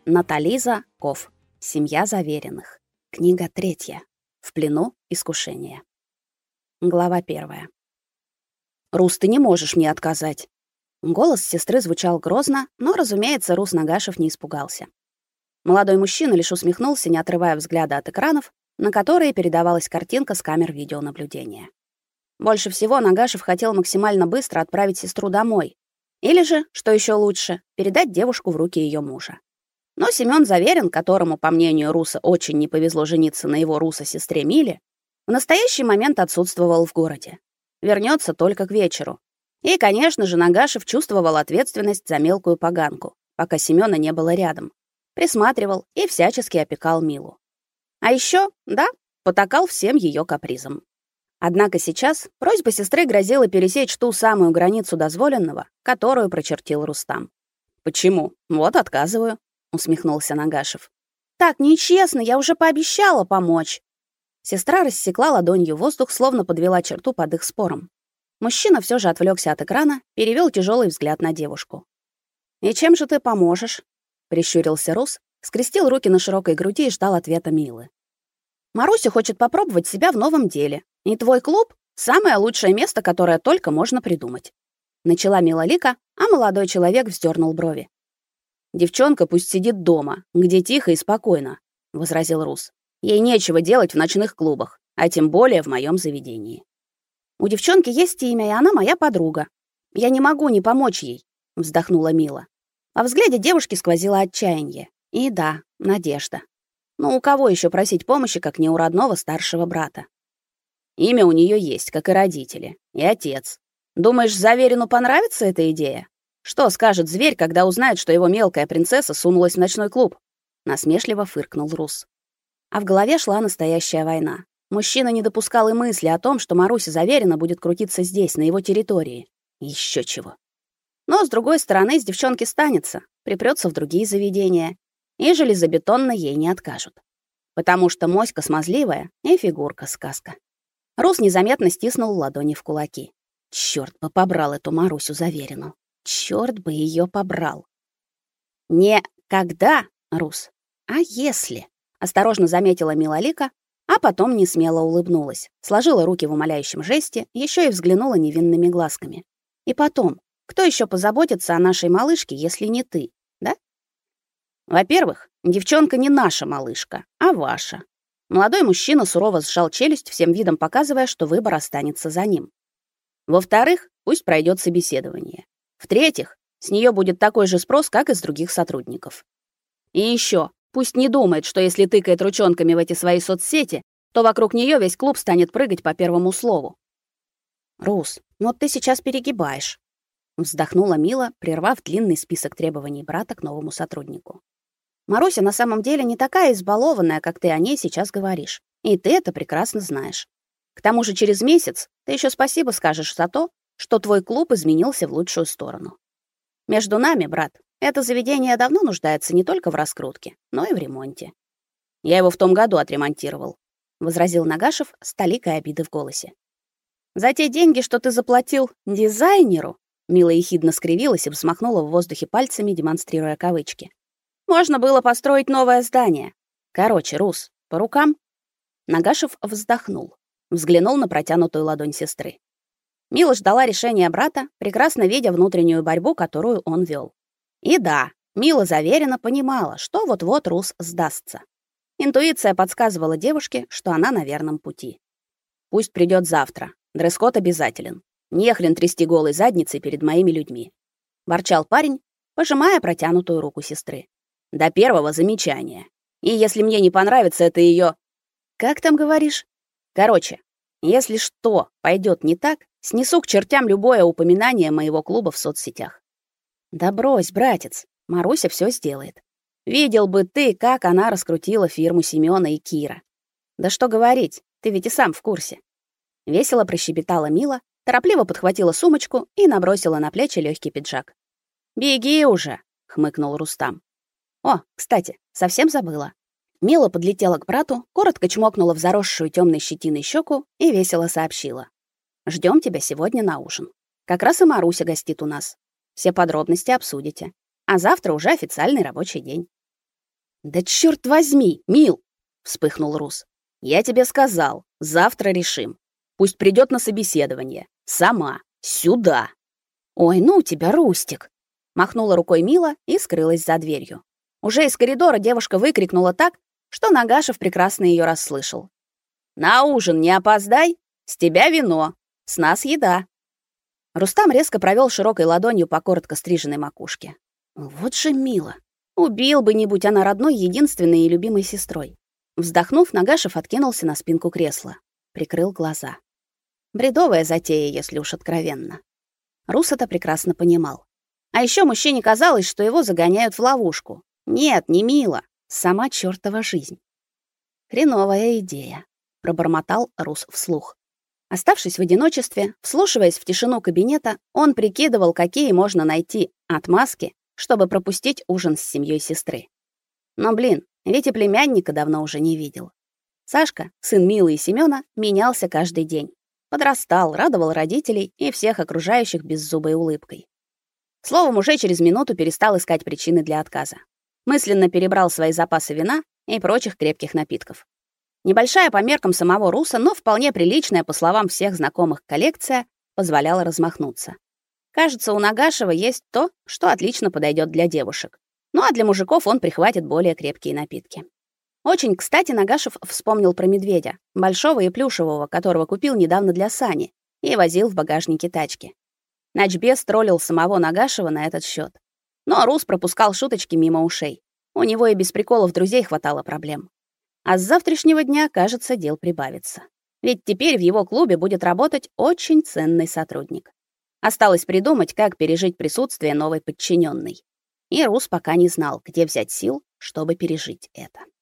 Натализа Ков. Семья заверенных. Книга 3. В плену искушения. Глава 1. Рус, ты не можешь мне отказать. Голос сестры звучал грозно, но, разумеется, Рус Нагашев не испугался. Молодой мужчина лишь усмехнулся, не отрывая взгляда от экранов, на которые передавалась картинка с камер видеонаблюдения. Больше всего Нагашев хотел максимально быстро отправить сестру домой, или же, что еще лучше, передать девушку в руки ее мужа. Но Семён Заверин, которому, по мнению Руса, очень не повезло жениться на его Руса-сестре Миле, в настоящий момент отсутствовал в городе. Вернется только к вечеру. И, конечно же, Нагашев чувствовал ответственность за мелкую поганку, пока Семёна не было рядом. Присматривал и всячески опекал Милу. А еще, да, потакал всем ее капризам. Однако сейчас просьба сестры грозила пересечь ту самую границу дозволенного, которую прочертил Рустам. «Почему? Вот отказываю», — усмехнулся Нагашев. «Так нечестно, я уже пообещала помочь». Сестра рассекла ладонью воздух, словно подвела черту под их спором. Мужчина все же отвлекся от экрана, перевел тяжелый взгляд на девушку. «И чем же ты поможешь?» — прищурился Рус, скрестил руки на широкой груди и ждал ответа Милы. «Маруся хочет попробовать себя в новом деле. И твой клуб — самое лучшее место, которое только можно придумать». Начала Мила Лика, а молодой человек вздернул брови. «Девчонка пусть сидит дома, где тихо и спокойно», — возразил Рус. «Ей нечего делать в ночных клубах, а тем более в моем заведении». «У девчонки есть имя, и она моя подруга. Я не могу не помочь ей», — вздохнула Мила. Во взгляде девушки сквозило отчаяние. И да, надежда. Но у кого еще просить помощи, как не у родного старшего брата? Имя у нее есть, как и родители, и отец. Думаешь, Заверину понравится эта идея? Что скажет зверь, когда узнает, что его мелкая принцесса сунулась в ночной клуб? Насмешливо фыркнул Рус. А в голове шла настоящая война. Мужчина не допускал и мысли о том, что Маруся Заверина будет крутиться здесь, на его территории. Еще чего. Но, с другой стороны, с девчонки станется, припрётся в другие заведения, и железобетонно ей не откажут. Потому что моська смазливая и фигурка сказка. Рус незаметно стиснул ладони в кулаки. Чёрт бы побрал эту Марусю Заверину. Чёрт бы её побрал. Не когда, Рус, а если? Осторожно заметила Мила Лика, а потом несмело улыбнулась, сложила руки в умоляющем жесте, ещё и взглянула невинными глазками. И потом, кто ещё позаботится о нашей малышке, если не ты, да? Во-первых, девчонка не наша малышка, а ваша. Молодой мужчина сурово сжал челюсть, всем видом показывая, что выбор останется за ним. Во-вторых, пусть пройдет собеседование. В-третьих, с нее будет такой же спрос, как и с других сотрудников. И еще, пусть не думает, что если тыкает ручонками в эти свои соцсети, то вокруг нее весь клуб станет прыгать по первому слову. «Рус, ну ты сейчас перегибаешь», — вздохнула Мила, прервав длинный список требований брата к новому сотруднику. «Маруся на самом деле не такая избалованная, как ты о ней сейчас говоришь. И ты это прекрасно знаешь. К тому же через месяц ты еще спасибо скажешь за то, что твой клуб изменился в лучшую сторону. Между нами, брат, это заведение давно нуждается не только в раскрутке, но и в ремонте. Я его в том году отремонтировал», — возразил Нагашев с толикой обиды в голосе. «За те деньги, что ты заплатил дизайнеру», — Мила ехидно скривилась и взмахнула в воздухе пальцами, демонстрируя кавычки. «Можно было построить новое здание. Короче, Рус, по рукам?» Нагашев вздохнул, взглянул на протянутую ладонь сестры. Мила ждала решения брата, прекрасно видя внутреннюю борьбу, которую он вел. И да, Мила Заверина понимала, что вот-вот Рус сдастся. Интуиция подсказывала девушке, что она на верном пути. «Пусть придет завтра. Дресс-код обязателен. Не хрен трясти голой задницей перед моими людьми», — ворчал парень, пожимая протянутую руку сестры. «До первого замечания. И если мне не понравится это ее, как там говоришь? Короче, если что пойдет не так, снесу к чертям любое упоминание моего клуба в соцсетях». «Да брось, братец, Маруся все сделает. Видел бы ты, как она раскрутила фирму Семёна и Кира. Да что говорить, ты ведь и сам в курсе». Весело прощебетала Мила, торопливо подхватила сумочку и набросила на плечи легкий пиджак. «Беги уже», — хмыкнул Рустам. «О, кстати, совсем забыла». Мила подлетела к брату, коротко чмокнула в заросшую темной щетиной щеку и весело сообщила: «Ждем тебя сегодня на ужин. Как раз и Маруся гостит у нас. Все подробности обсудите. А завтра уже официальный рабочий день». Да чёрт возьми, Мил, вспыхнул Рус. Я тебе сказал, завтра решим. Пусть придёт на собеседование. Сама. Сюда. Ой, ну тебя, Рустик. Махнула рукой Мила и скрылась за дверью. Уже из коридора девушка выкрикнула так, что Нагашев прекрасно её расслышал. На ужин не опоздай, с тебя вино, с нас еда. Рустам резко провёл широкой ладонью по коротко стриженной макушке. Вот же Мила. Убил бы, не будь она родной, единственной и любимой сестрой. Вздохнув, Нагашев откинулся на спинку кресла, прикрыл глаза. Бредовая затея, если уж откровенно. Рус это прекрасно понимал. А ещё мужчине казалось, что его загоняют в ловушку. Нет, не Мила, сама чёртова жизнь. Хреновая идея, пробормотал Рус вслух. Оставшись в одиночестве, вслушиваясь в тишину кабинета, он прикидывал, какие можно найти отмазки, чтобы пропустить ужин с семьей сестры. Но, ведь и племянника давно уже не видел. Сашка, сын Милы и Семёна, менялся каждый день. Подрастал, радовал родителей и всех окружающих беззубой улыбкой. Словом, уже через минуту перестал искать причины для отказа. Мысленно перебрал свои запасы вина и прочих крепких напитков. Небольшая по меркам самого Руса, но вполне приличная, по словам всех знакомых, коллекция позволяла размахнуться. Кажется, у Нагашева есть то, что отлично подойдет для девушек. Ну а для мужиков он прихватит более крепкие напитки. Очень, кстати, Нагашев вспомнил про медведя, большого и плюшевого, которого купил недавно для Сани и возил в багажнике тачки. Начбес троллил самого Нагашева на этот счет. Но Рус пропускал шуточки мимо ушей. У него и без приколов друзей хватало проблем. А с завтрашнего дня, кажется, дел прибавится. Ведь теперь в его клубе будет работать очень ценный сотрудник. Осталось придумать, как пережить присутствие новой подчиненной. И Рус пока не знал, где взять сил, чтобы пережить это.